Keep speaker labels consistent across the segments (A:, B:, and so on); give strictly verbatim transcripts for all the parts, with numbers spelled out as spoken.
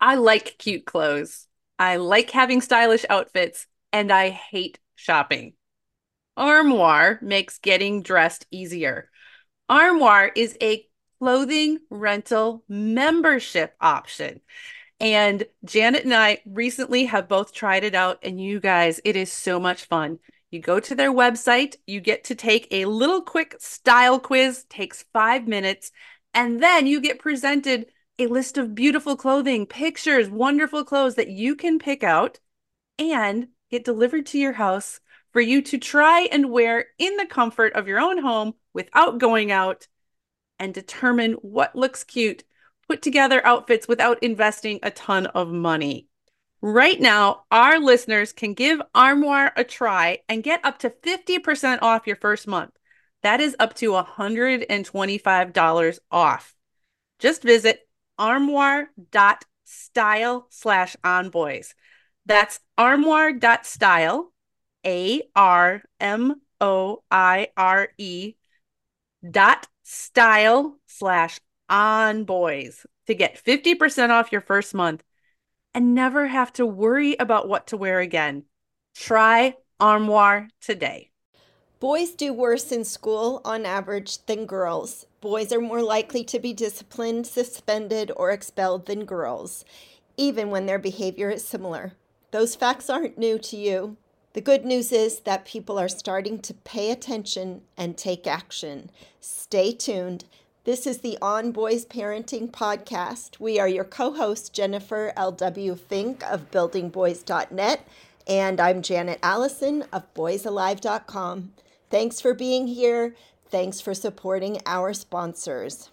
A: I like cute clothes. I like having stylish outfits, and I hate shopping. Armoire makes getting dressed easier. Armoire is a clothing rental membership option. And Janet and I recently have both tried it out, and you guys, it is so much fun. You go to their website, you get to take a little quick style quiz, takes five minutes, and then you get presented a list of beautiful clothing, pictures, wonderful clothes that you can pick out and get delivered to your house for you to try and wear in the comfort of your own home without going out and determine what looks cute, put together outfits without investing a ton of money. Right now, our listeners can give Armoire a try and get up to fifty percent off your first month. That is up to one hundred twenty-five dollars off. Just visit armoire.style slash onboys. That's armoire.style, A R M O I R E dot style slash on boys to get fifty percent off your first month and never have to worry about what to wear again. Try Armoire today.
B: Boys do worse in school on average than girls. Boys are more likely to be disciplined, suspended, or expelled than girls, even when their behavior is similar. Those facts aren't new to you. The good news is that people are starting to pay attention and take action. Stay tuned. This is the On Boys Parenting Podcast. We are your co-hosts, Jennifer L W. Fink of building boys dot net, and I'm Janet Allison of boys alive dot com. Thanks for being here. Thanks for supporting our sponsors.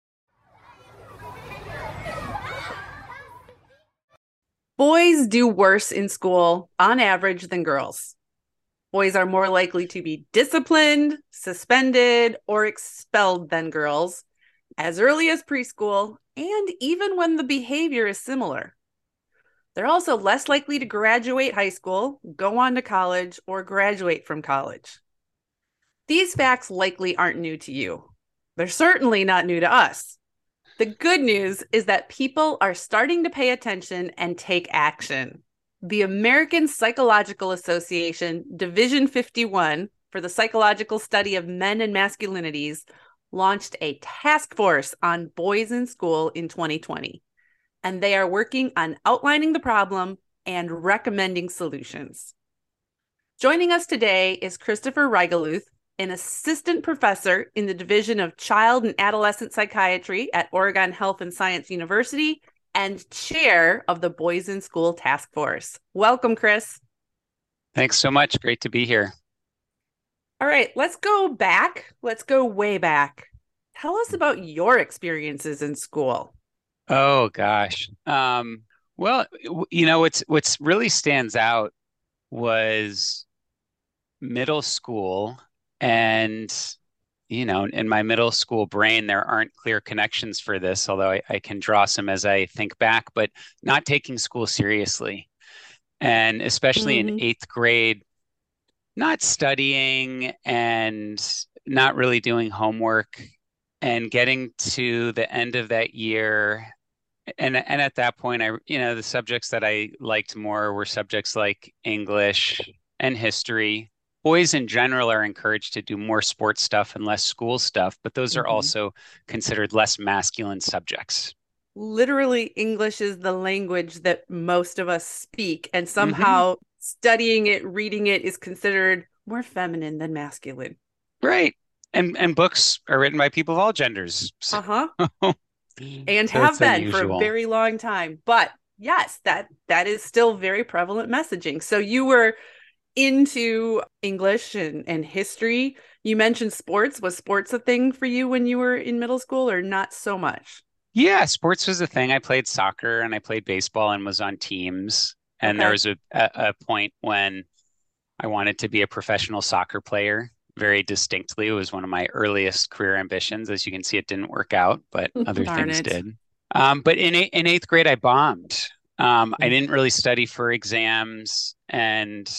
A: Boys do worse in school on average than girls. Boys are more likely to be disciplined, suspended, or expelled than girls as early as preschool, and even when the behavior is similar. They're also less likely to graduate high school, go on to college, or graduate from college. These facts likely aren't new to you. They're certainly not new to us. The good news is that people are starting to pay attention and take action. The American Psychological Association, Division fifty-one, for the psychological study of men and masculinities, launched a task force on boys in school in twenty twenty. And they are working on outlining the problem and recommending solutions. Joining us today is Christopher Reigeluth, an assistant professor in the Division of Child and Adolescent Psychiatry at Oregon Health and Science University and chair of the Boys in School Task Force. Welcome, Chris.
C: Thanks so much. Great to be here.
A: All right, let's go back. Let's go way back. Tell us about your experiences in school.
C: Oh, gosh. Um, well, you know, what's what's really stands out was middle school. And, you know, in my middle school brain, there aren't clear connections for this, although I, I can draw some as I think back, but not taking school seriously. And especially
A: Mhm.
C: in eighth grade, not studying and not really doing homework and getting to the end of that year. And, and at that point, I, you know, the subjects that I liked more were subjects like English and history. Boys in general are encouraged to do more sports stuff and less school stuff, but those are
A: Mhm.
C: also considered less masculine subjects.
A: Literally, English is the language that most of us speak, and
C: Mm-hmm.
A: somehow studying it, reading it is considered more feminine than masculine.
C: Right. And and books are written by people of all genders. So,
A: Uh-huh. And
C: so
A: have
C: it's
A: been for a
C: unusual.
A: very long time. But yes, that that is still very prevalent messaging. So you were into English and, and history. You mentioned sports. Was sports a thing for you when you were in middle school or not so much?
C: Yeah, sports was a thing. I played soccer and I played baseball and was on teams. And there
A: Okay.
C: was a, a, a point when I wanted to be a professional soccer player very distinctly. It was one of my earliest career ambitions. As you can see, it didn't work out, but other
A: Darn
C: things
A: it.
C: did. Um, but in, in eighth grade, I bombed. Um, I didn't really study for exams. And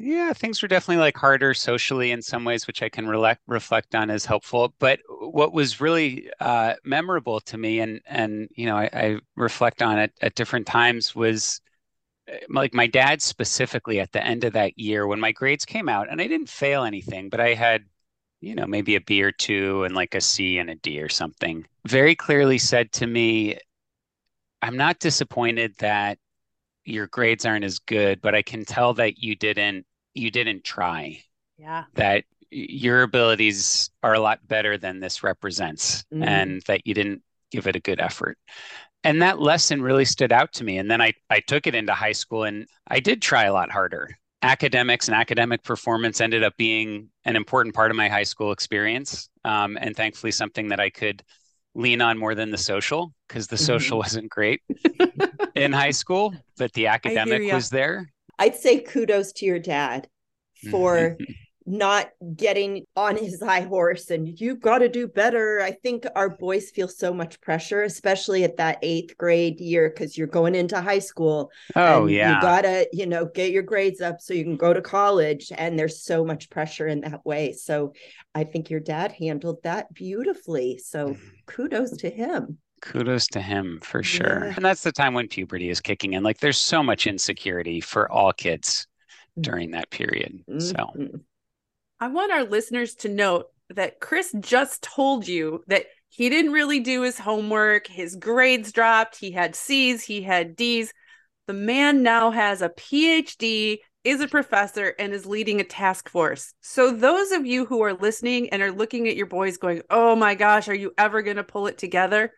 C: Yeah, things were definitely like harder socially in some ways, which I can rele reflect on as helpful. But what was really uh, memorable to me, and and you know, I, I reflect on it at different times, was uh, like my dad specifically at the end of that year when my grades came out, and I didn't fail anything, but I had, you know, maybe a B or two and like a C and a D or something. Very clearly said to me, "I'm not disappointed that your grades aren't as good, but I can tell that you didn't you didn't try,
A: Yeah.
C: that your abilities are a lot better than this represents,
D: Mm.
C: and that you didn't give it a good effort." And that lesson really stood out to me. And then I, I took it into high school and I did try a lot harder. Academics and academic performance ended up being an important part of my high school experience. Um, and thankfully, something that I could lean on more than the social, because the social
D: Mhm.
C: wasn't great in high school, but the
A: I hear
C: academic
A: ya.
C: was there.
D: I'd say kudos to your dad for
C: Mhm.
D: not getting on his high horse and you've got to do better. I think our boys feel so much pressure, especially at that eighth grade year, because you're going into high school
C: Oh,
D: and you
C: yeah.
D: gotta, you know, get your grades up so you can go to college. And there's so much pressure in that way. So I think your dad handled that beautifully. So kudos to him.
C: Kudos to him for sure.
D: Yeah.
C: And that's the time when puberty is kicking in. Like there's so much insecurity for all kids during that period. So
D: Mhm.
A: I want our listeners to note that Chris just told you that he didn't really do his homework. His grades dropped. He had C's, he had D's. The man now has a P H D, is a professor, and is leading a task force. So, those of you who are listening and are looking at your boys going, oh my gosh, are you ever going to pull it together?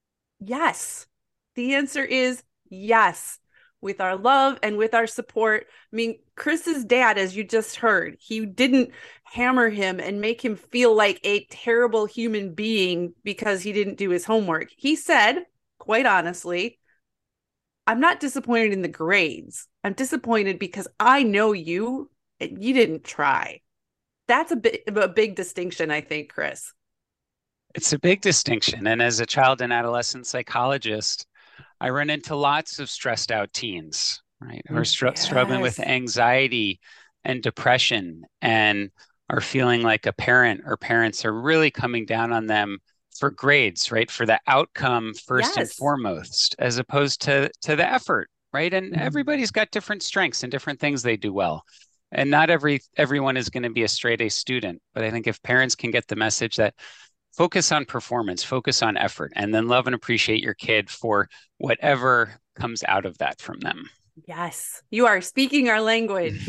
A: Yes. The answer is yes. With our love and with our support. I mean, Chris's dad, as you just heard, he didn't hammer him and make him feel like a terrible human being because he didn't do his homework. He said, quite honestly, I'm not disappointed in the grades. I'm disappointed because I know you and you didn't try. That's a bit of a big distinction, I think, Chris.
C: it's a big distinction. And as a child and adolescent psychologist, I run into lots of stressed out teens, right, who are str struggling with
A: Yes.
C: anxiety and depression and are feeling like a parent or parents are really coming down on them for grades, right, for the outcome first and
A: Yes.
C: foremost, as opposed to to the effort, right? And
D: Mhm.
C: everybody's got different strengths and different things they do well. And not every everyone is going to be a straight A student, but I think if parents can get the message that focus on performance, focus on effort, and then love and appreciate your kid for whatever comes out of that from them.
A: Yes. You are speaking our language.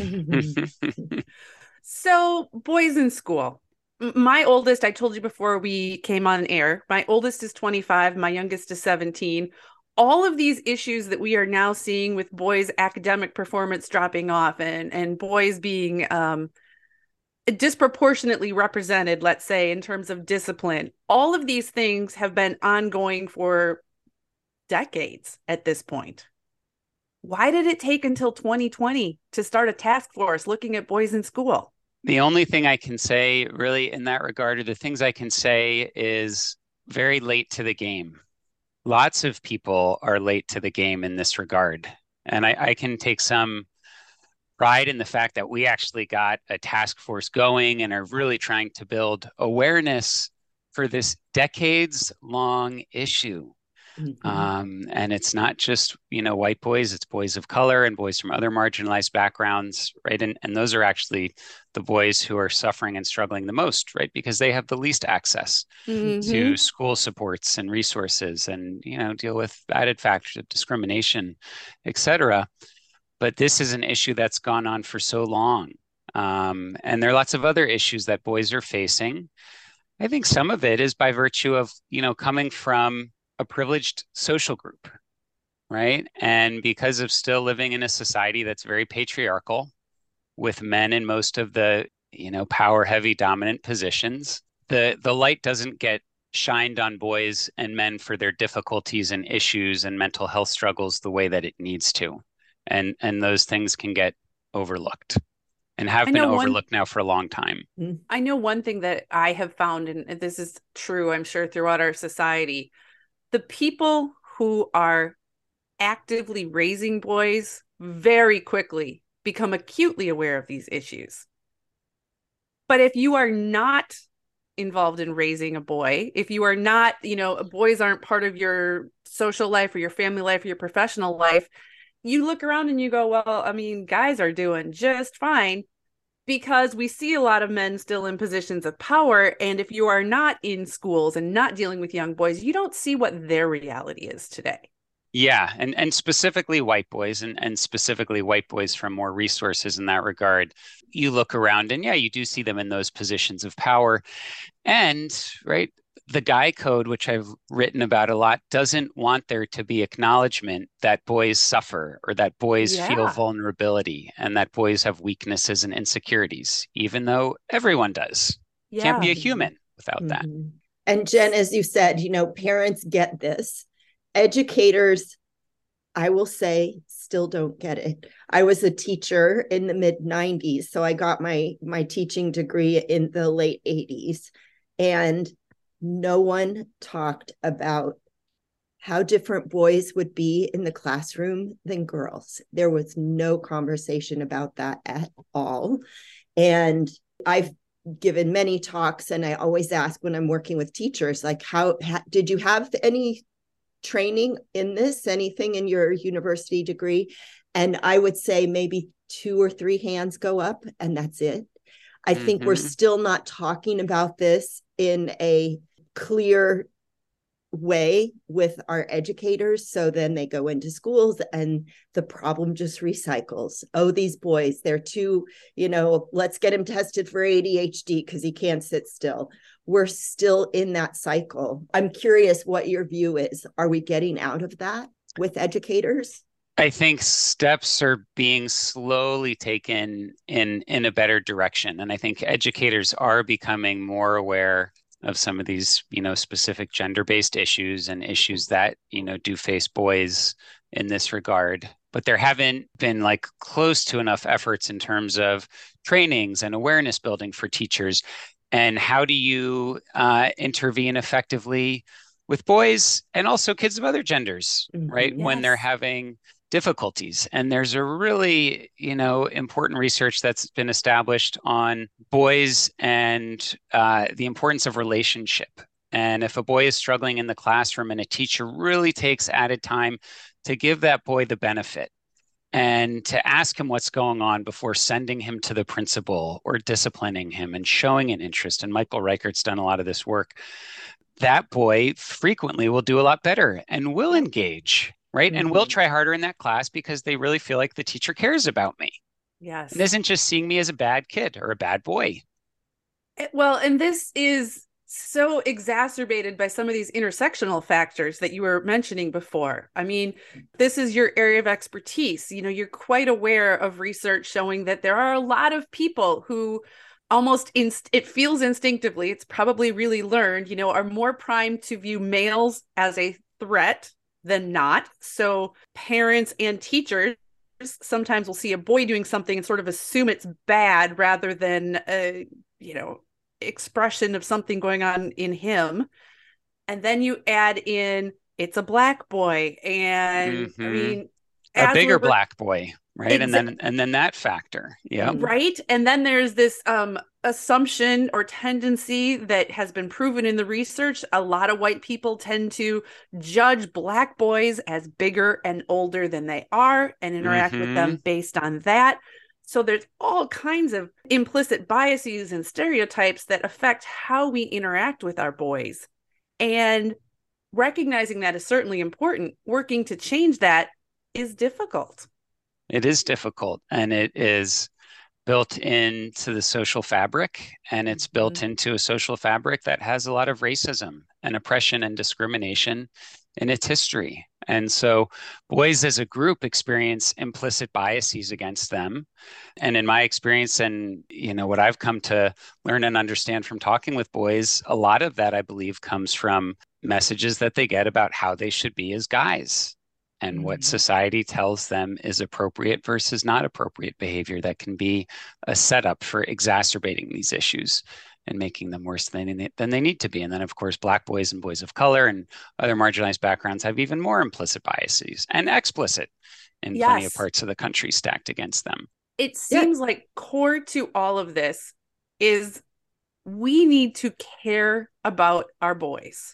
A: So, boys in school. M- My oldest, I told you before we came on air, my oldest is twenty-five, my youngest is seventeen. All of these issues that we are now seeing with boys' academic performance dropping off and, and boys being um, disproportionately represented, let's say, in terms of discipline, all of these things have been ongoing for decades at this point. Why did it take until twenty twenty to start a task force looking at boys in school?
C: The only thing I can say really in that regard, or the things I can say, is very late to the game. Lots of people are late to the game in this regard. And I, I can take some pride in the fact that we actually got a task force going and are really trying to build awareness for this decades long issue.
D: Mhm.
C: Um, and it's not just, you know, white boys, it's boys of color and boys from other marginalized backgrounds, right? And, and those are actually the boys who are suffering and struggling the most, right? Because they have the least access
A: Mm-hmm.
C: to school supports and resources and, you know, deal with added factors of discrimination, et cetera. But this is an issue that's gone on for so long. Um, and there are lots of other issues that boys are facing. I think some of it is by virtue of, you know, coming from a privileged social group, right? And because of still living in a society that's very patriarchal with men in most of the, you know, power heavy dominant positions, the the light doesn't get shined on boys and men for their difficulties and issues and mental health struggles the way that it needs to. And and those things can get overlooked and have
A: I
C: been
A: know one
C: overlooked now for a long time.
A: I know one thing that I have found, and this is true, I'm sure, throughout our society, the people who are actively raising boys very quickly become acutely aware of these issues. But if you are not involved in raising a boy, if you are not, you know, boys aren't part of your social life or your family life or your professional life, you look around and you go, well, I mean, guys are doing just fine, because we see a lot of men still in positions of power. And if you are not in schools and not dealing with young boys, you don't see what their reality is today.
C: Yeah, and and specifically white boys, and, and specifically white boys from more resources in that regard. You look around and yeah, you do see them in those positions of power. And right, the Guy Code, which I've written about a lot, doesn't want there to be acknowledgement that boys suffer or that boys
A: Yeah.
C: feel vulnerability and that boys have weaknesses and insecurities, even though everyone does.
A: Yeah.
C: Can't be a human without that.
D: Mm-hmm. And Jen, as you said, you know, parents get this. Educators, I will say, still don't get it. I was a teacher in the mid nineties, so I got my my teaching degree in the late eighties, and no one talked about how different boys would be in the classroom than girls. There was no conversation about that at all. And I've given many talks, and I always ask when I'm working with teachers, like, how ha, did you have any training in this, anything in your university degree? And I would say maybe two or three hands go up, and that's it. I mm-hmm. think we're still not talking about this in a clear way with our educators. So then they go into schools and the problem just recycles. Oh, these boys, they're too, you know, let's get him tested for A D H D because he can't sit still. We're still in that cycle. I'm curious what your view is. Are we getting out of that with educators?
C: I think steps are being slowly taken in in a better direction. And I think educators are becoming more aware of some of these, you know, specific gender-based issues and issues that, you know, do face boys in this regard. But there haven't been like close to enough efforts in terms of trainings and awareness building for teachers. And how do you uh, intervene effectively with boys and also kids of other genders, mm-hmm. right? Yes. When they're having difficulties. And there's a really, you know, important research that's been established on boys and uh, the importance of relationship. And if a boy is struggling in the classroom and a teacher really takes added time to give that boy the benefit and to ask him what's going on before sending him to the principal or disciplining him and showing an interest, and Michael Reichert's done a lot of this work, that boy frequently will do a lot better and will engage. Right. Mm-hmm. And we'll try harder in that class because they really feel like the teacher cares about me.
A: Yes.
C: And isn't just seeing me as a bad kid or a bad boy.
A: Well, and this is so exacerbated by some of these intersectional factors that you were mentioning before. I mean, this is your area of expertise. You know, you're quite aware of research showing that there are a lot of people who almost inst- it feels instinctively, it's probably really learned, you know, are more primed to view males as a threat than not. So parents and teachers sometimes will see a boy doing something and sort of assume it's bad rather than a, you know, expression of something going on in him. And then you add in, it's a black boy. And mm-hmm. I mean,
C: a bigger black boy, right? Exa- and then and then that factor. Yeah.
A: Right. And then there's this um assumption or tendency that has been proven in the research. A lot of white people tend to judge black boys as bigger and older than they are and interact mm-hmm. with them based on that. So there's all kinds of implicit biases and stereotypes that affect how we interact with our boys. And recognizing that is certainly important. Working to change that is difficult.
C: It is difficult, and it is built into the social fabric, and it's mm-hmm. built into a social fabric that has a lot of racism and oppression and discrimination in its history. And so boys as a group experience implicit biases against them. And in my experience, and you know what I've come to learn and understand from talking with boys, a lot of that, I believe, comes from messages that they get about how they should be as guys. And what society tells them is appropriate versus not appropriate behavior that can be a setup for exacerbating these issues and making them worse than they, than they need to be. And then, of course, black boys and boys of color and other marginalized backgrounds have even more implicit biases and explicit in yes. plenty of parts of the country stacked against them.
A: it seems yeah. like core to all of this is we need to care about our boys.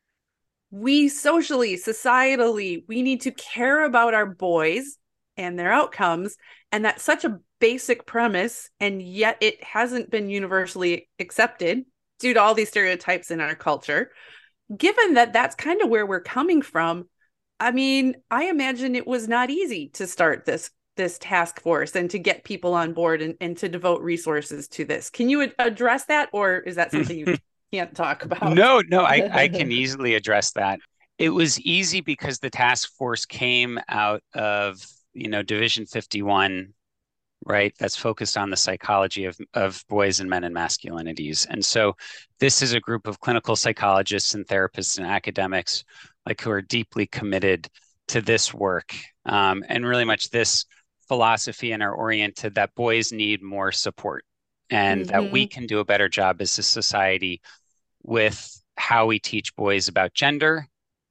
A: We socially, societally, we need to care about our boys and their outcomes. And that's such a basic premise. And yet it hasn't been universally accepted due to all these stereotypes in our culture. Given that that's kind of where we're coming from, I mean, I imagine it was not easy to start this this task force and to get people on board and, and to devote resources to this. Can you address that, or is that something you can't talk about?
C: No, no, I, I can easily address that. It was easy because the task force came out of, you know, Division fifty-one, right? That's focused on the psychology of, of boys and men and masculinities. And so this is a group of clinical psychologists and therapists and academics like who are deeply committed to this work, um, and really much this philosophy, and are oriented that boys need more support, and mm-hmm. that we can do a better job as a society with how we teach boys about gender,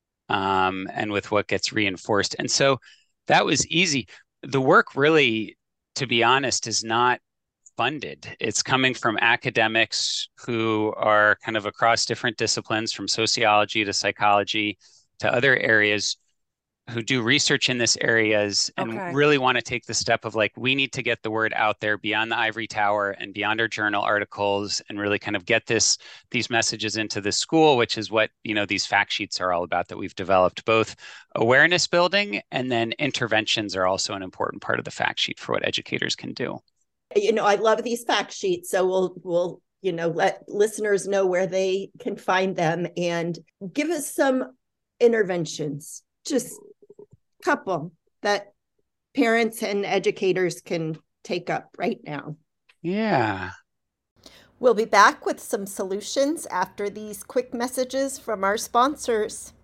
C: um, and with what gets reinforced. And so that was easy. The work really, to be honest, is not funded. It's coming from academics who are kind of across different disciplines, from sociology to psychology to other areas, who do research in this areas and okay. really want to take the step of like, we need to get the word out there beyond the ivory tower and beyond our journal articles, and really kind of get this, these messages into the school, which is what, you know, these fact sheets are all about that we've developed. Both awareness building and then interventions are also an important part of the fact sheet for what educators can do.
D: You know, I love these fact sheets. So we'll, we'll, you know, let listeners know where they can find them, and give us some interventions, just a couple that parents and educators can take up right now.
C: Yeah.
B: We'll be back with some solutions after these quick messages from our sponsors.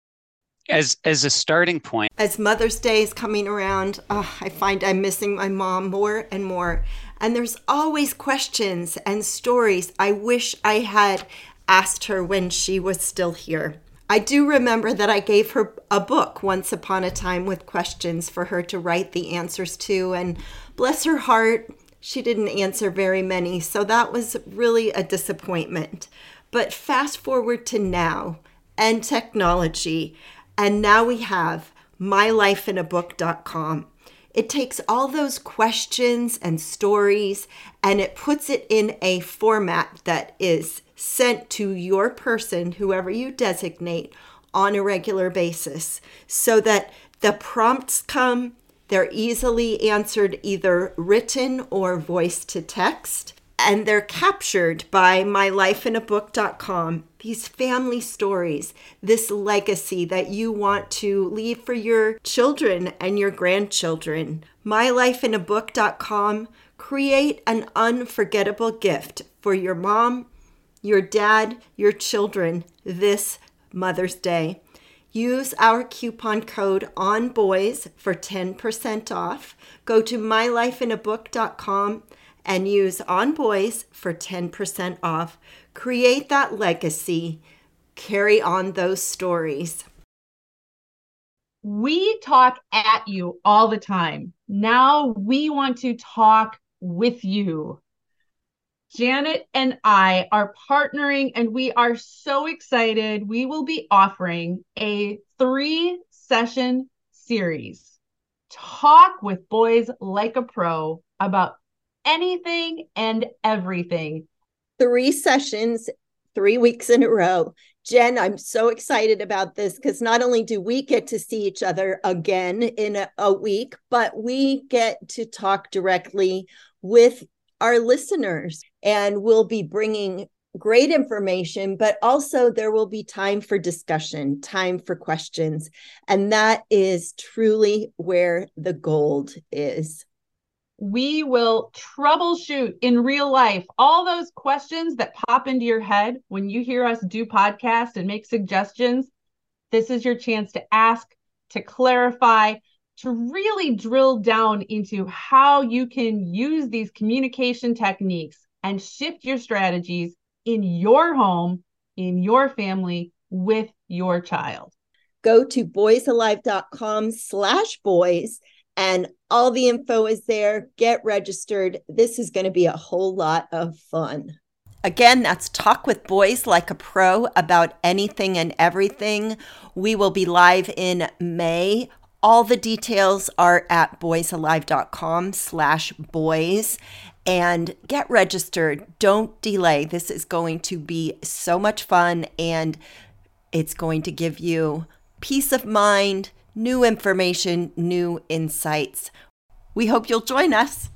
C: As as a starting point.
B: As Mother's Day is coming around, oh, I find I'm missing my mom more and more. And there's always questions and stories I wish I had asked her when she was still here. I do remember that I gave her a book once upon a time with questions for her to write the answers to. And bless her heart, she didn't answer very many. So that was really a disappointment. But fast forward to now and technology. And now we have my life in a book dot com. It takes all those questions and stories and it puts it in a format that is sent to your person, whoever you designate, on a regular basis, so that the prompts come, they're easily answered either written or voice to text. And they're captured by my life in a book dot com. These family stories, this legacy that you want to leave for your children and your grandchildren. my life in a book dot com. Create an unforgettable gift for your mom, your dad, your children this Mother's Day. Use our coupon code ONBOYS for ten percent off. Go to my life in a book dot com and use ONBOYS for ten percent off. Create that legacy. Carry on those stories.
A: We talk at you all the time. Now we want to talk with you. Janet and I are partnering, and we are so excited. We will be offering a three-session series. Talk with Boys Like a Pro about anything and everything.
D: Three sessions, three weeks in a row. Jen, I'm so excited about this because not only do we get to see each other again in a, a week, but we get to talk directly with our listeners, and we'll be bringing great information, but also there will be time for discussion, time for questions. And that is truly where the gold is.
A: We will troubleshoot in real life all those questions that pop into your head when you hear us do podcasts and make suggestions. This is your chance to ask, to clarify, to really drill down into how you can use these communication techniques and shift your strategies in your home, in your family, with your child.
D: Go to boysalive dot com slash boys and All the info is there. Get registered. This is going to be a whole lot of fun.
B: Again, that's Talk with Boys Like a Pro about anything and everything. We will be live in May. All the details are at boysalive.com slash boys. And get registered. Don't delay. This is going to be so much fun, and it's going to give you peace of mind, new information, new insights. We hope you'll join us.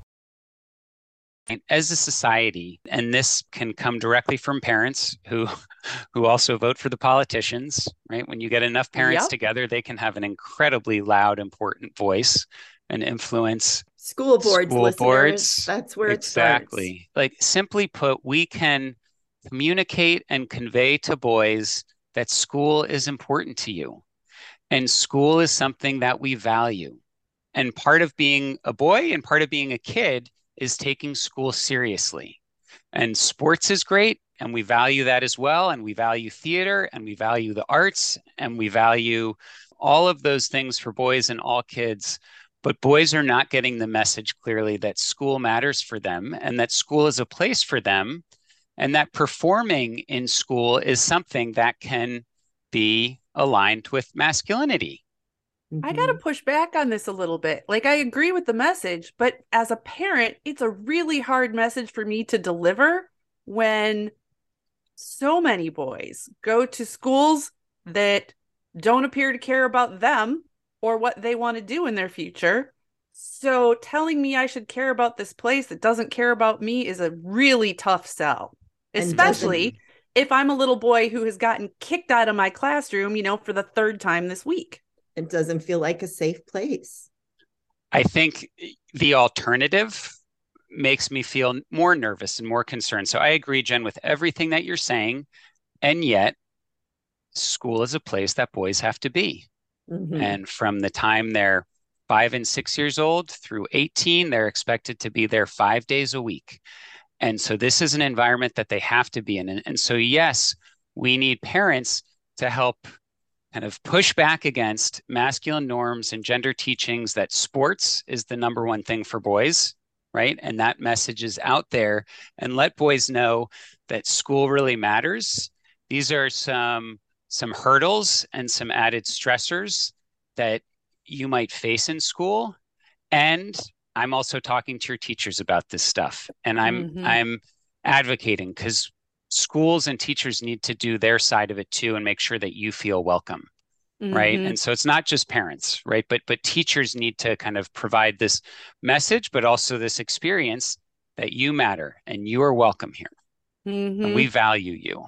C: As a society, and this can come directly from parents who who also vote for the politicians, right? When you get enough parents
A: Yep.
C: together, they can have an incredibly loud, important voice and influence
D: School boards,
C: school
D: listeners.
C: boards.
D: That's where
C: Exactly.
D: it starts.
C: Like, simply put, we can communicate and convey to boys that school is important to you, and school is something that we value. And part of being a boy and part of being a kid is taking school seriously. And sports is great, and we value that as well. And we value theater, and we value the arts, and we value all of those things for boys and all kids. But boys are not getting the message clearly that school matters for them, and that school is a place for them, and that performing in school is something that can be aligned with masculinity.
A: I got to push back on this a little bit. Like, I agree with the message, but as a parent, it's a really hard message for me to deliver when so many boys go to schools that don't appear to care about them or what they want to do in their future. So telling me I should care about this place that doesn't care about me is a really tough sell,
D: And
A: especially
D: doesn't-
A: if I'm a little boy who has gotten kicked out of my classroom, you know, for the third time this week.
D: It doesn't feel like a safe place.
C: I think the alternative makes me feel more nervous and more concerned. So I agree, Jen, with everything that you're saying. And yet, school is a place that boys have to be.
D: Mhm.
C: And from the time they're five and six years old through eighteen, they're expected to be there five days a week. And so this is an environment that they have to be in. And, and so, yes, we need parents to help kind of push back against masculine norms and gender teachings that sports is the number one thing for boys, right? And that message is out there, and let boys know that school really matters. These are some some hurdles and some added stressors that you might face in school. And I'm also talking to your teachers about this stuff. And I'm
A: Mhm.
C: I'm advocating, because schools and teachers need to do their side of it too and make sure that you feel welcome. Right.
A: Mhm.
C: And so it's not just parents, right? But but teachers need to kind of provide this message, but also this experience that you matter and you are welcome here.
A: Mhm.
C: And we value you.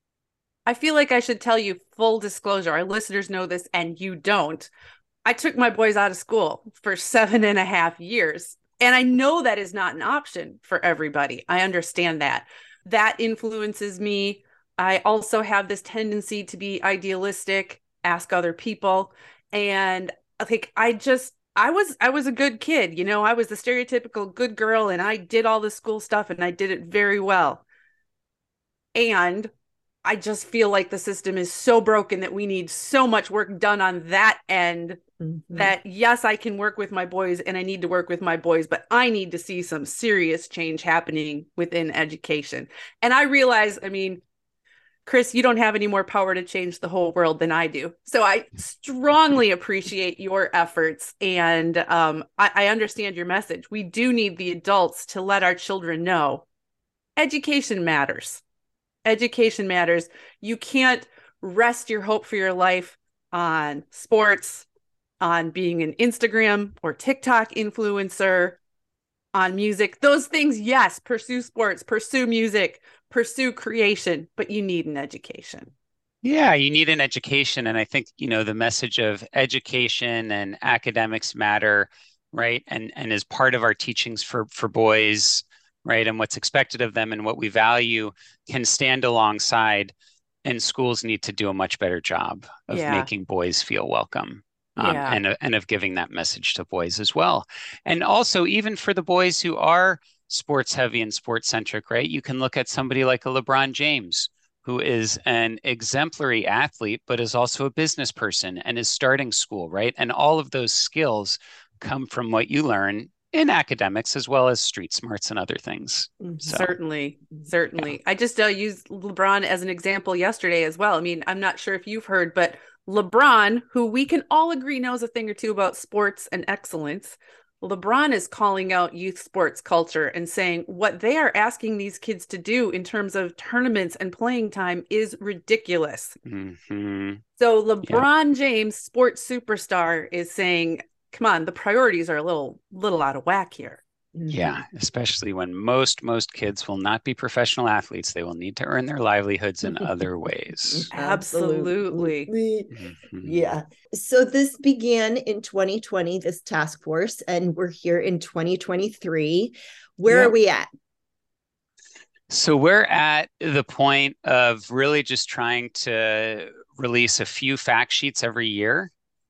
A: I feel like I should tell you full disclosure. Our listeners know this and you don't. I took my boys out of school for seven and a half years. And I know that is not an option for everybody. I understand that. That influences me. I also have this tendency to be idealistic, ask other people. And I think I just, I was, I was a good kid. You know, I was the stereotypical good girl, and I did all the school stuff and I did it very well. And I just feel like the system is so broken that we need so much work done on that end.
D: Mhm.
A: That yes, I can work with my boys and I need to work with my boys, but I need to see some serious change happening within education. And I realize, I mean, Chris, you don't have any more power to change the whole world than I do. So I strongly appreciate your efforts. And um, I, I understand your message. We do need the adults to let our children know education matters. Education matters. You can't rest your hope for your life on sports, on being an Instagram or TikTok influencer, on music. Those things, yes, pursue sports, pursue music, pursue creation, but you need an education.
C: Yeah, you need an education. And I think, you know, the message of education and academics matter, right? And and as part of our teachings for for boys, right, and what's expected of them and what we value can stand alongside. And schools need to do a much better job of
A: Yeah.
C: making boys feel welcome. Um,
A: Yeah.
C: and, and of giving that message to boys as well. And also, even for the boys who are sports heavy and sports centric, right? You can look at somebody like a LeBron James, who is an exemplary athlete, but is also a business person and is starting school, right? And all of those skills come from what you learn in academics as well as street smarts and other things.
A: Mm-hmm.
C: So,
A: certainly, certainly. Yeah. I just uh, used LeBron as an example yesterday as well. I mean, I'm not sure if you've heard, but LeBron, who we can all agree knows a thing or two about sports and excellence, LeBron is calling out youth sports culture and saying what they are asking these kids to do in terms of tournaments and playing time is ridiculous.
C: Mm-hmm.
A: So LeBron yeah. James, sports superstar, is saying, come on, the priorities are a little, little out of whack here.
C: Yeah, especially when most, most kids will not be professional athletes. They will need to earn their livelihoods in other ways.
A: Absolutely.
C: Mm-hmm.
D: Yeah. So this began in twenty twenty, this task force, and we're here in twenty twenty-three. Where yep. are we at?
C: So we're at the point of really just trying to release a few fact sheets every year.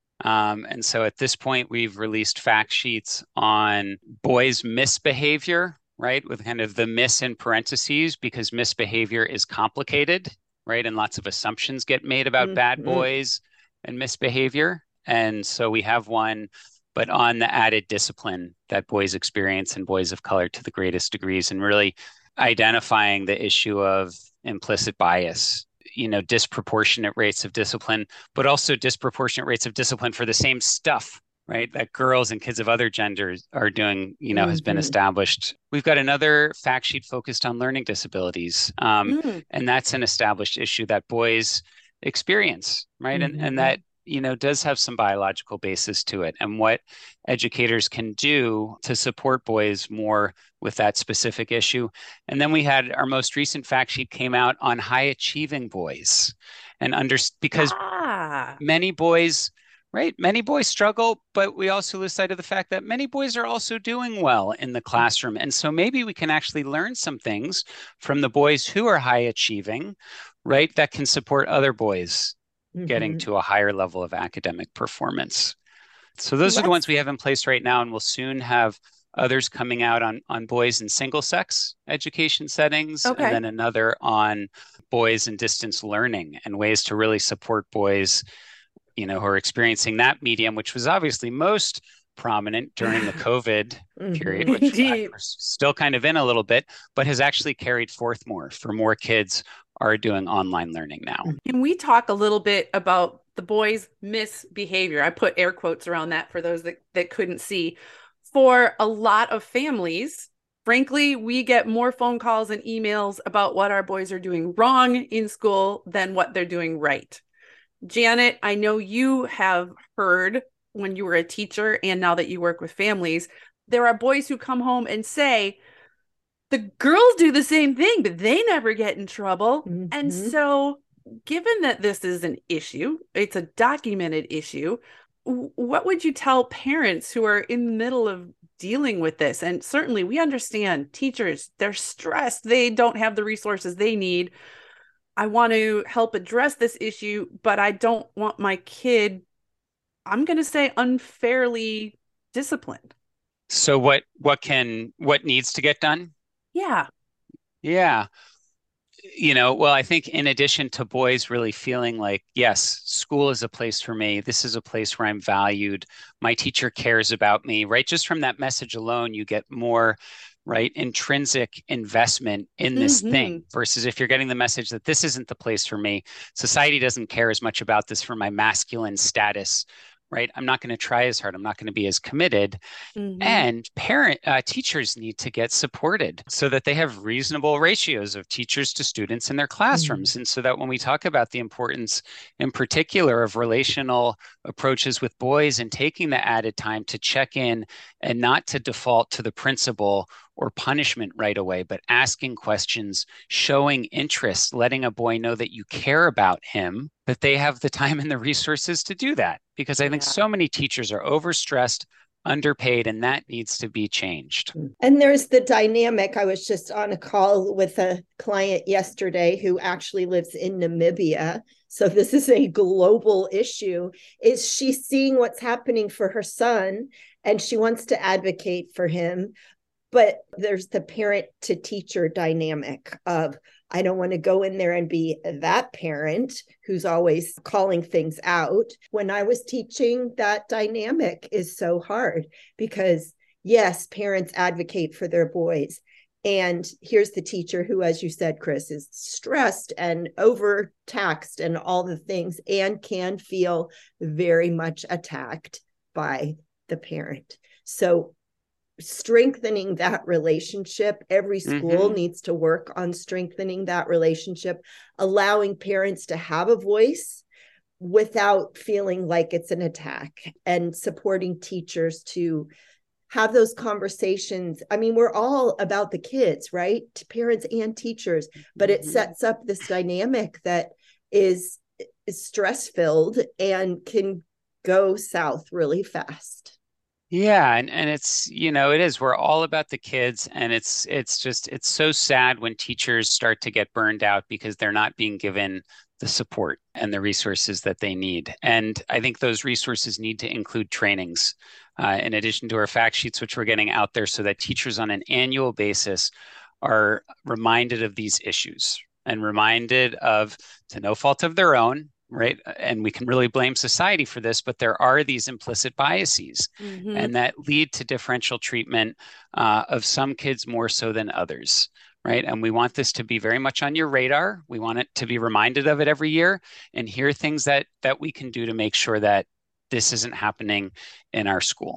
C: Um, and so at this point, we've released fact sheets on boys' misbehavior, right? With kind of the miss in parentheses, because misbehavior is complicated, right? And lots of assumptions get made about mm-hmm. bad boys and misbehavior. And so we have one, but on the added discipline that boys experience and boys of color to the greatest degrees, and really identifying the issue of implicit bias, you know, disproportionate rates of discipline, but also disproportionate rates of discipline for the same stuff, right? That girls and kids of other genders are doing, you know, mm-hmm. has been established. We've got another fact sheet focused on learning disabilities. Um, mm. And that's an established issue that boys experience, right? Mm-hmm. And, and that, you know, does have some biological basis to it, and what educators can do to support boys more with that specific issue. And then we had our most recent fact sheet came out on high achieving boys, and under because ah. many boys, right? Many boys struggle, but we also lose sight of the fact that many boys are also doing well in the classroom. And so maybe we can actually learn some things from the boys who are high achieving, right? That can support other boys mm-hmm. getting to a higher level of academic performance. So those Let's... are the ones we have in place right now, and we'll soon have others coming out on, on boys in single sex education settings, okay. and then another on boys in distance learning and ways to really support boys, you know, who are experiencing that medium, which was obviously most prominent during the COVID mm-hmm. period, which we're still kind of in a little bit, but has actually carried forth more for more kids are doing online learning now.
A: Can we talk a little bit about the boys' misbehavior? I put air quotes around that for those that, that couldn't see. For a lot of families, frankly, we get more phone calls and emails about what our boys are doing wrong in school than what they're doing right. Janet, I know you have heard when you were a teacher and now that you work with families, there are boys who come home and say, the girls do the same thing, but they never get in trouble. Mm-hmm. And so given that this is an issue, it's a documented issue, what would you tell parents who are in the middle of dealing with this? And certainly we understand teachers, they're stressed. They don't have the resources they need. I want to help address this issue, but I don't want my kid, I'm going to say, unfairly disciplined.
C: So what, what can, what needs to get done?
A: Yeah.
C: Yeah. You know, well, I think in addition to boys really feeling like, yes, school is a place for me. This is a place where I'm valued. My teacher cares about me, right? Just from that message alone, you get more, right, intrinsic investment in this mm-hmm. thing versus if you're getting the message that this isn't the place for me. Society doesn't care as much about this for my masculine status, right? I'm not going to try as hard. I'm not going to be as committed. Mm-hmm. And parent uh, teachers need to get supported so that they have reasonable ratios of teachers to students in their classrooms. Mm-hmm. And so that when we talk about the importance in particular of relational approaches with boys and taking the added time to check in and not to default to the principal or punishment right away, but asking questions, showing interest, letting a boy know that you care about him, that they have the time and the resources to do that. Because I think yeah. so many teachers are overstressed, underpaid, and that needs to be changed.
D: And there's the dynamic. I was just on a call with a client yesterday who actually lives in Namibia. So this is a global issue. Is she seeing what's happening for her son and she wants to advocate for him? But there's the parent to teacher dynamic of, I don't want to go in there and be that parent who's always calling things out. When I was teaching, that dynamic is so hard because, yes, parents advocate for their boys. And here's the teacher who, as you said, Chris, is stressed and overtaxed and all the things and can feel very much attacked by the parent. So strengthening that relationship, every school mm-hmm. needs to work on strengthening that relationship, allowing parents to have a voice without feeling like it's an attack, and supporting teachers to have those conversations. I mean, we're all about the kids, right? Parents and teachers, but it sets up this dynamic that is, is stress-filled and can go south really fast.
C: Yeah, and, and it's, you know, it is. We're all about the kids, and it's it's just it's so sad when teachers start to get burned out because they're not being given the support and the resources that they need. And I think those resources need to include trainings uh, in addition to our fact sheets, which we're getting out there so that teachers on an annual basis are reminded of these issues and reminded of, to no fault of their own, right? And we can really blame society for this, but there are these implicit biases mm-hmm. and that lead to differential treatment uh, of some kids more so than others, right? And we want this to be very much on your radar. We want it to be reminded of it every year, and here are things that that we can do to make sure that this isn't happening in our school.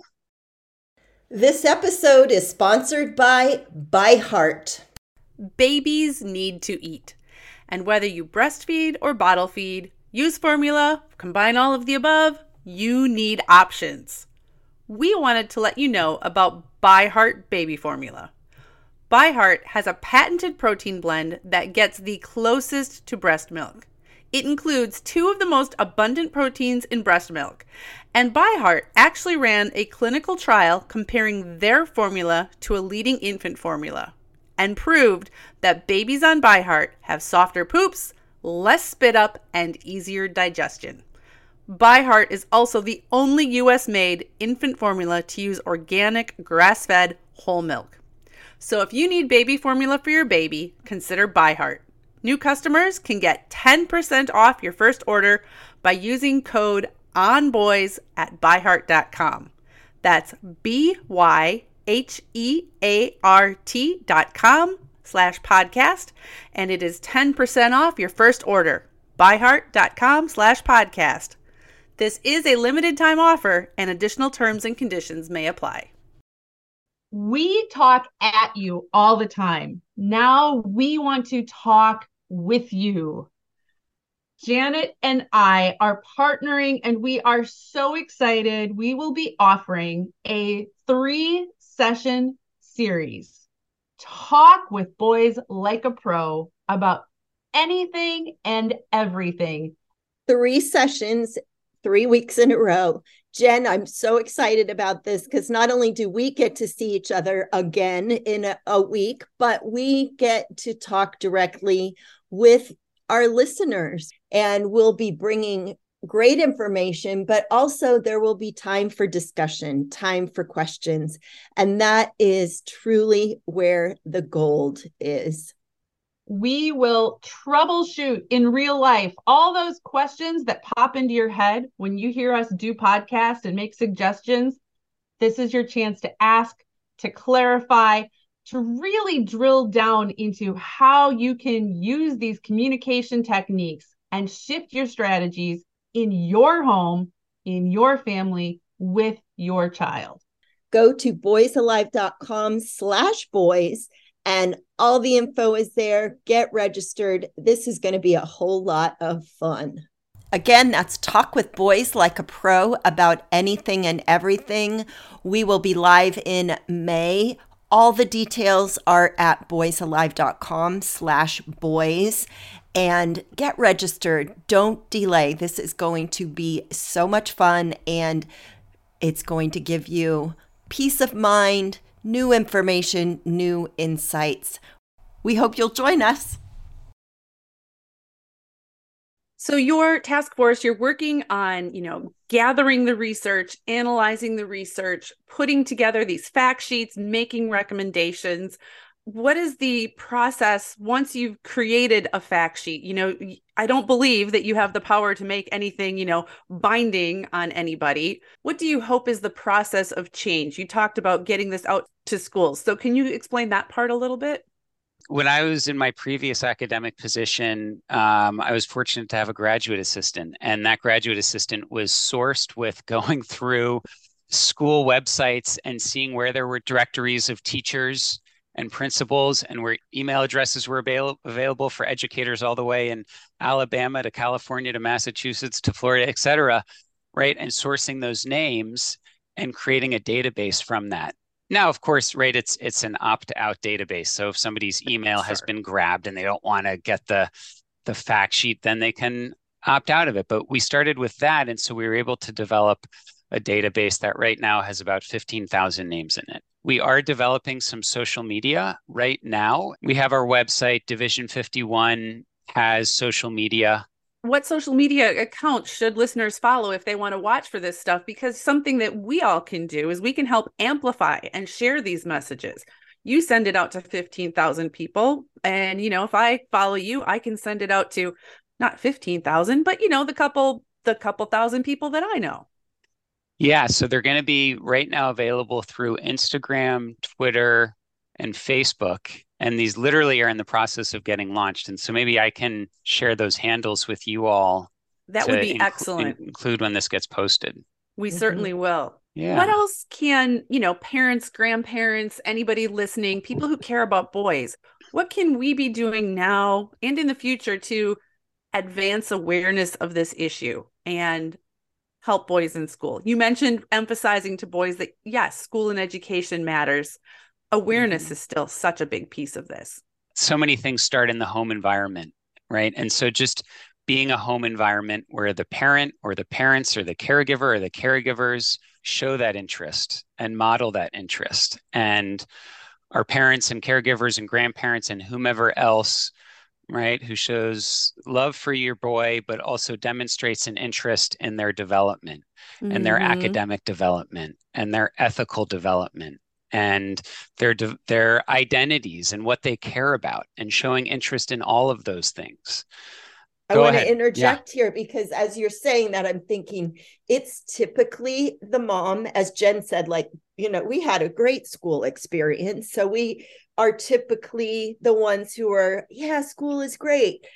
B: This episode is sponsored by ByHeart.
A: Babies need to eat. And whether you breastfeed or bottle feed, use formula, combine all of the above, you need options. We wanted to let you know about ByHeart Baby Formula. ByHeart has a patented protein blend that gets the closest to breast milk. It includes two of the most abundant proteins in breast milk, and ByHeart actually ran a clinical trial comparing their formula to a leading infant formula and proved that babies on ByHeart have softer poops, less spit up, and easier digestion. ByHeart is also the only U S-made infant formula to use organic, grass-fed whole milk. So if you need baby formula for your baby, consider ByHeart. New customers can get ten percent off your first order by using code ONBOYS at by heart dot com. That's B Y H E A R T dot com slash podcast, and it is ten percent off your first order. by heart dot com slash podcast. This is a limited time offer, and additional terms and conditions may apply.
E: We talk at you all the time. Now we want to talk with you. Janet and I are partnering, and we are so excited. We will be offering a three session series. Talk with Boys Like a Pro about anything and everything.
D: Three sessions, three weeks in a row. Jen, I'm so excited about this because not only do we get to see each other again in a, a week, but we get to talk directly with our listeners, and we'll be bringing great information, but also there will be time for discussion, time for questions. And that is truly where the gold is.
E: We will troubleshoot in real life all those questions that pop into your head when you hear us do podcasts and make suggestions. This is your chance to ask, to clarify, to really drill down into how you can use these communication techniques and shift your strategies in your home, in your family, with your child.
D: Go to boysalive.com slash boys, and all the info is there. Get registered. This is going to be a whole lot of fun.
B: Again, that's Talk with Boys Like a Pro about anything and everything. We will be live in May. All the details are at boysalive.com slash boys. And get registered. Don't delay. This is going to be so much fun, and it's going to give you peace of mind, new information, new insights. We hope you'll join us.
A: So your task force, you're working on, you know, gathering the research, analyzing the research, putting together these fact sheets, making recommendations. what is the process once you've created a fact sheet? You know, I don't believe that you have the power to make anything, you know, binding on anybody. What do you hope is the process of change? You talked about getting this out to schools. So can you explain that part a little bit?
C: When I was in my previous academic position, um, I was fortunate to have a graduate assistant, and that graduate assistant was sourced with going through school websites and seeing where there were directories of teachers and principals and where email addresses were avail- available for educators all the way in Alabama to California to Massachusetts to Florida, et cetera, right? And sourcing those names and creating a database from that. Now, of course, right, it's it's an opt-out database. So if somebody's email
A: Sure.
C: has been grabbed and they don't want to get the the fact sheet, then they can opt out of it. But we started with that. And so we were able to develop a database that right now has about fifteen thousand names in it. We are developing some social media right now. We have our website, Division fifty-one has social media.
A: What social media accounts should listeners follow if they want to watch for this stuff? Because something that we all can do is we can help amplify and share these messages. You send it out to fifteen thousand people. And, you know, if I follow you, I can send it out to not fifteen thousand, but, you know, the couple, the couple thousand people that I know.
C: Yeah, so they're going to be right now available through Instagram, Twitter, and Facebook. And these literally are in the process of getting launched. And so maybe I can share those handles with you all.
A: That would be inc- excellent.
C: Include when this gets posted.
A: We mm-hmm. certainly will.
C: Yeah.
A: What else can, you know, parents, grandparents, anybody listening, people who care about boys, what can we be doing now and in the future to advance awareness of this issue and help boys in school? You mentioned emphasizing to boys that, yes, school and education matters. Awareness mm-hmm. is still such a big piece of this.
C: So many things start in the home environment, right? And so just being a home environment where the parent or the parents or the caregiver or the caregivers show that interest and model that interest. And our parents and caregivers and grandparents and whomever else, right, who shows love for your boy, but also demonstrates an interest in their development mm-hmm. and their academic development and their ethical development and their their identities and what they care about, and showing interest in all of those things.
D: Go I want ahead. to interject yeah. here, because as you're saying that, I'm thinking it's typically the mom, as Jen said, like, you know, we had a great school experience. So we are typically the ones who are, yeah, school is great.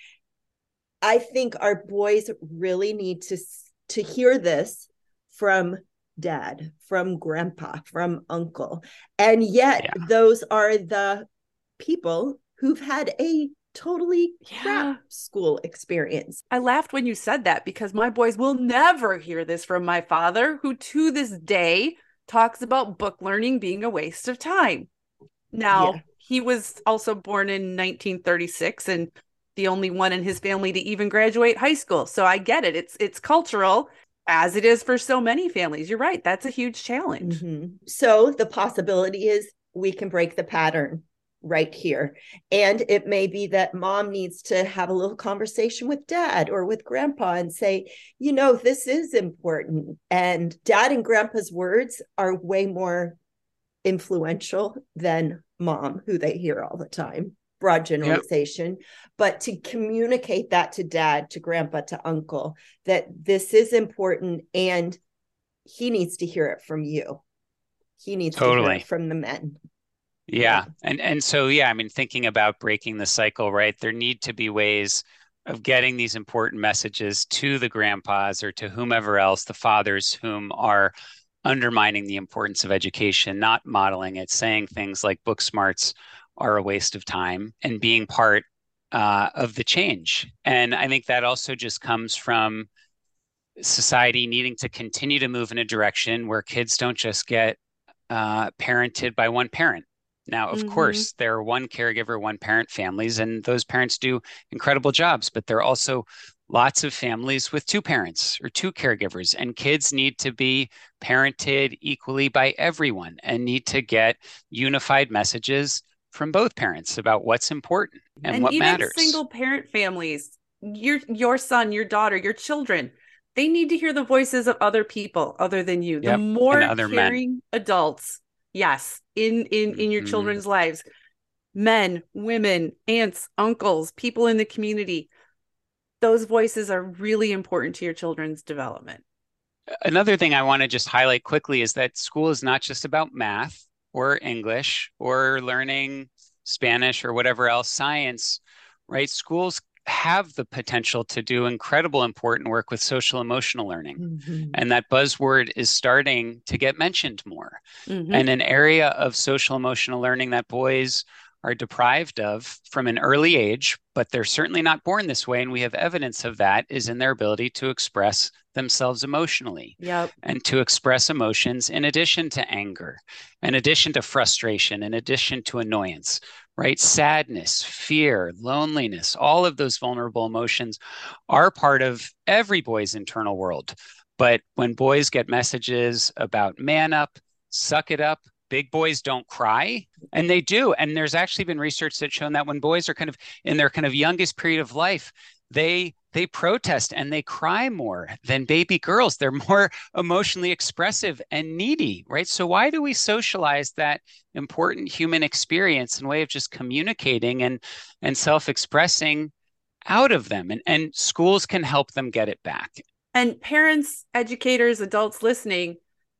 D: I think our boys really need to, to hear this from dad, from grandpa, from uncle. And yet yeah. those are the people who've had a totally crap yeah. school experience.
A: I laughed when you said that, because my boys will never hear this from my father, who to this day talks about book learning being a waste of time. Now, yeah. he was also born in nineteen thirty-six and the only one in his family to even graduate high school. So I get it. It's it's cultural, as it is for so many families. You're right. That's a huge challenge.
D: Mm-hmm. So the possibility is we can break the pattern right here. And it may be that mom needs to have a little conversation with dad or with grandpa and say, you know, this is important. And dad and grandpa's words are way more influential than mom, who they hear all the time. Broad generalization. Yep. But to communicate that to dad, to grandpa, to uncle, that this is important and he needs to hear it from you. He needs totally. to hear it from the men.
C: Yeah. And and so, yeah, I mean, thinking about breaking the cycle, right? There need to be ways of getting these important messages to the grandpas or to whomever else, the fathers whom are undermining the importance of education, not modeling it, saying things like book smarts are a waste of time, and being part uh, of the change. And I think that also just comes from society needing to continue to move in a direction where kids don't just get uh, parented by one parent. Now, of mm-hmm. course, there are one caregiver, one parent families, and those parents do incredible jobs, but there are also lots of families with two parents or two caregivers, and kids need to be parented equally by everyone and need to get unified messages from both parents about what's important and,
A: and
C: what
A: even
C: matters.
A: Single parent families, your your son, your daughter, your children, they need to hear the voices of other people other than you.
C: Yep.
A: The more
C: and other
A: caring
C: men.
A: adults, yes, in in in your mm-hmm. children's lives, men, women, aunts, uncles, people in the community. Those voices are really important to your children's development.
C: Another thing I want to just highlight quickly is that school is not just about math or English or learning Spanish or whatever else, science, right? Schools have the potential to do incredible important work with social emotional learning. Mm-hmm. And that buzzword is starting to get mentioned more. Mm-hmm. And an area of social emotional learning that boys are deprived of from an early age, but they're certainly not born this way, and we have evidence of that, is in their ability to express themselves emotionally.
A: Yep.
C: And to express emotions in addition to anger, in addition to frustration, in addition to annoyance, right? Sadness, fear, loneliness, all of those vulnerable emotions are part of every boy's internal world. But when boys get messages about man up, suck it up, big boys don't cry, and they do. And there's actually been research that's shown that when boys are kind of in their kind of youngest period of life, they they protest and they cry more than baby girls. They're more emotionally expressive and needy, right? So why do we socialize that important human experience and way of just communicating and and self-expressing out of them? And, and schools can help them get it back.
A: And parents, educators, adults listening,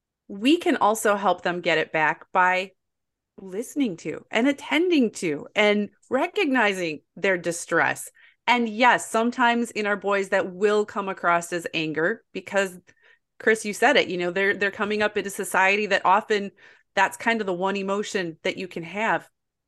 A: we can also help them get it back by listening to and attending to and recognizing their distress. And yes, sometimes in our boys that will come across as anger because, Chris, you said it, you know, they're they're coming up in a society that often that's kind of the one emotion that you can have.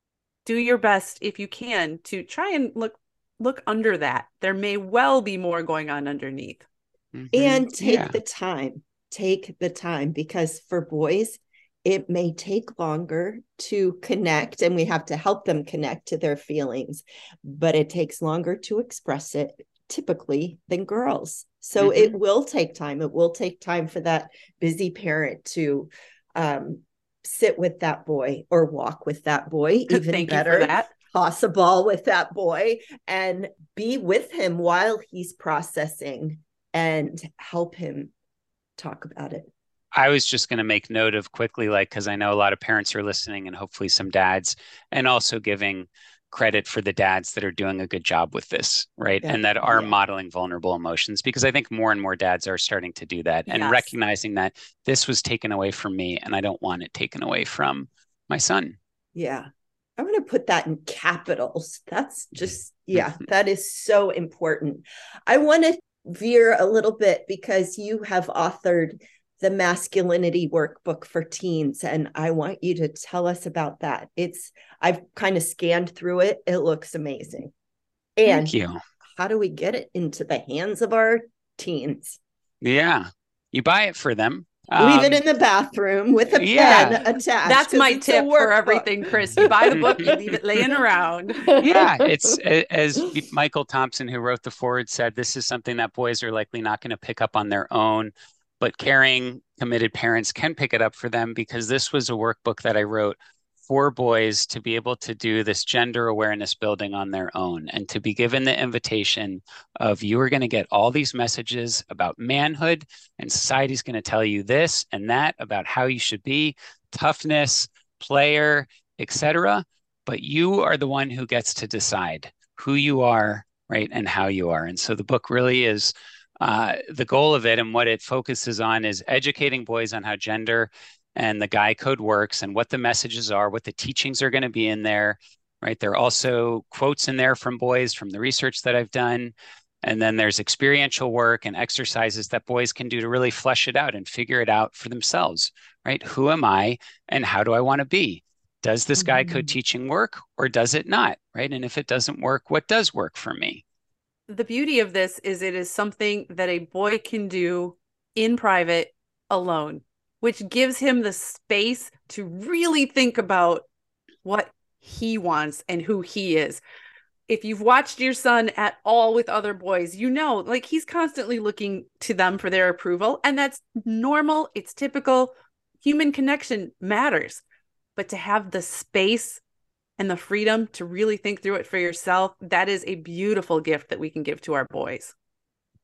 A: Do your best if you can to try and look look under that. There may well be more going on underneath.
D: Mm-hmm. And take yeah. the time. Take the time, because for boys, it may take longer to connect, and we have to help them connect to their feelings, but it takes longer to express it typically than girls. So mm-hmm. it will take time. It will take time for that busy parent to um, sit with that boy or walk with that boy, even
A: Thank
D: better.
A: You for that.
D: Toss a ball with that boy and be with him while he's processing and help him talk about it.
C: I was just going to make note of quickly, like, because I know a lot of parents are listening and hopefully some dads, and also giving credit for the dads that are doing a good job with this, right? Yeah. And that are yeah. modeling vulnerable emotions, because I think more and more dads are starting to do that and yes. recognizing that this was taken away from me and I don't want it taken away from my son.
D: Yeah. I'm going to put that in capitals. That's just, yeah, that is so important. I want to veer a little bit because you have authored the masculinity workbook for teens, and I want you to tell us about that. It's I've kind of scanned through it. It looks amazing. And
C: Thank you.
D: How do we get it into the hands of our teens?
C: Yeah, you buy it for them.
D: Leave um, it in the bathroom with a
C: yeah.
D: pen attached.
A: That's my tip for everything, Chris. You buy the book, you leave it laying around.
C: Yeah, it's as Michael Thompson, who wrote the foreword, said, this is something that boys are likely not going to pick up on their own, but caring, committed parents can pick it up for them, because this was a workbook that I wrote for boys to be able to do this gender awareness building on their own, and to be given the invitation of, you are going to get all these messages about manhood, and society's going to tell you this and that about how you should be, toughness, player, et cetera. But you are the one who gets to decide who you are, right, and how you are. And so the book really is uh, the goal of it, and what it focuses on is educating boys on how gender and the Guy Code works and what the messages are, what the teachings are going to be in there, right? There are also quotes in there from boys from the research that I've done. And then there's experiential work and exercises that boys can do to really flesh it out and figure it out for themselves, right? Who am I and how do I want to be? Does this mm-hmm. Guy Code teaching work or does it not, right? And if it doesn't work, what does work for me?
A: The beauty of this is it is something that a boy can do in private alone, which gives him the space to really think about what he wants and who he is. If you've watched your son at all with other boys, you know, like, he's constantly looking to them for their approval, and that's normal. It's typical. Human connection matters, but to have the space and the freedom to really think through it for yourself, that is a beautiful gift that we can give to our boys.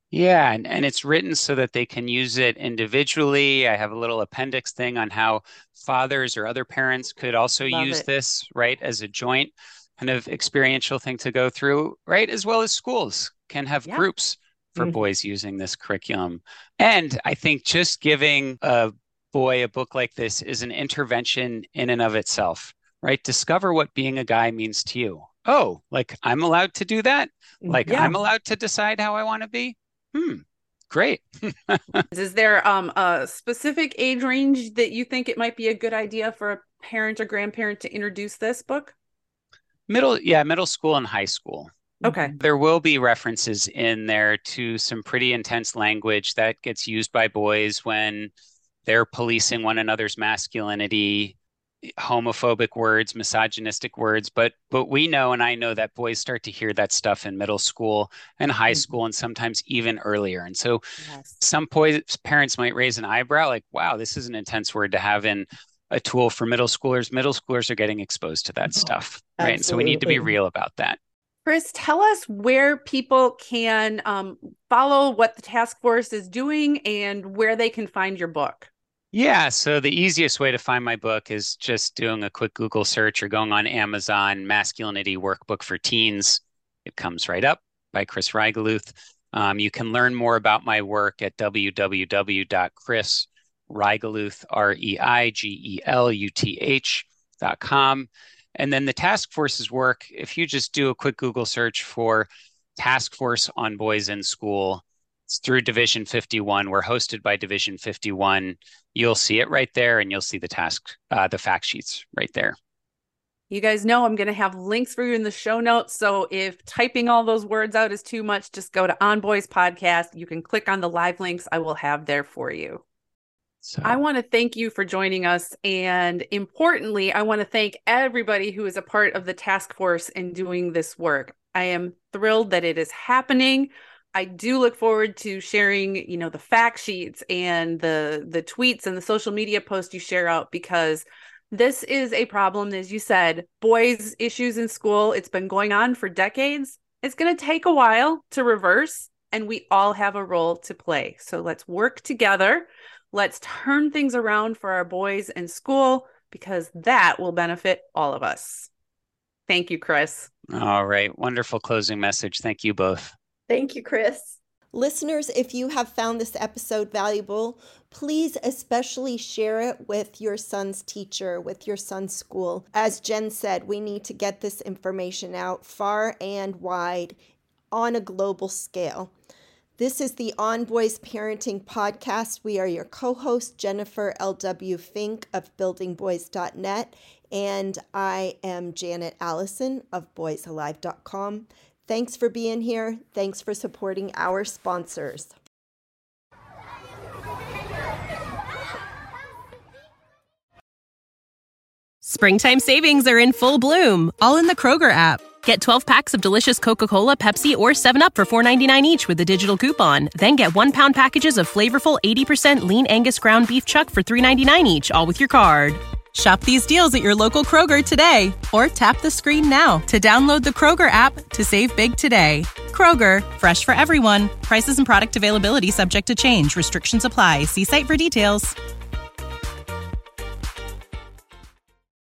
C: Yeah, and, and it's written so that they can use it individually. I have a little appendix thing on how fathers or other parents could also
A: Love
C: use
A: it.
C: this, right, as a joint kind of experiential thing to go through, right? As well as schools can have
A: Yeah.
C: groups for
D: Mhm.
C: boys using this curriculum. And I think just giving a boy a book like this is an intervention in and of itself, right? Discover what being a guy means to you. Oh, like I'm allowed to do that? Like
A: Yeah.
C: I'm allowed to decide how I want to be? Hmm, great.
A: Is there um a specific age range that you think it might be a good idea for a parent or grandparent to introduce this book?
C: Middle, yeah, middle school and high school.
A: Okay.
C: There will be references in there to some pretty intense language that gets used by boys when they're policing one another's masculinity, homophobic words, misogynistic words. But but we know, and I know that boys start to hear that stuff in middle school and high
A: Mhm.
C: school, and sometimes even earlier. And so
A: Yes.
C: some boys, parents might raise an eyebrow, like, "Wow, this is an intense word to have in a tool for middle schoolers." Middle schoolers are getting exposed to that stuff, right? And so we need to be
D: Absolutely.
C: real about that.
A: Chris, tell us where people can um, follow what the task force is doing and where they can find your book.
C: Yeah, so the easiest way to find my book is just doing a quick Google search or going on Amazon, Masculinity Workbook for Teens. It comes right up by Chris Reigeluth. Um, you can learn more about my work at w w w dot chris reigeluth, R E I G E L U T H dot com. And then the task force's work, if you just do a quick Google search for Task Force on Boys in School, it's through Division fifty-one. We're hosted by Division fifty-one. You'll see it right there, and you'll see the task, uh, the fact sheets right there.
A: You guys know I'm going to have links for you in the show notes. So if typing all those words out is too much, just go to On Boys Podcast. You can click on the live links I will have there for you.
C: So
A: I want to thank you for joining us. And importantly, I want to thank everybody who is a part of the task force in doing this work. I am thrilled that it is happening. I do look forward to sharing, you know, the fact sheets and the the tweets and the social media posts you share out, because this is a problem, as you said, boys' issues in school. It's been going on for decades. It's going to take a while to reverse, and we all have a role to play. So let's work together. Let's turn things around for our boys in school, because that will benefit all of us. Thank you, Chris.
C: All right. Wonderful closing message. Thank you both.
D: Thank you, Chris.
B: Listeners, if you have found this episode valuable, please especially share it with your son's teacher, with your son's school. As Jen said, we need to get this information out far and wide on a global scale. This is the On Boys Parenting Podcast. We are your co-host, Jennifer L W. Fink of building boys dot net, and I am Janet Allison of boys alive dot com. Thanks for being here. Thanks for supporting our sponsors.
F: Springtime savings are in full bloom, all in the Kroger app. Get twelve packs of delicious Coca-Cola, Pepsi, or seven up for four ninety-nine each with a digital coupon. Then get one-pound packages of flavorful eighty percent lean Angus ground beef chuck for three ninety-nine each, all with your card. Shop these deals at your local Kroger today, or tap the screen now to download the Kroger app to save big today. Kroger, fresh for everyone. Prices and product availability subject to change. Restrictions apply. See site for details.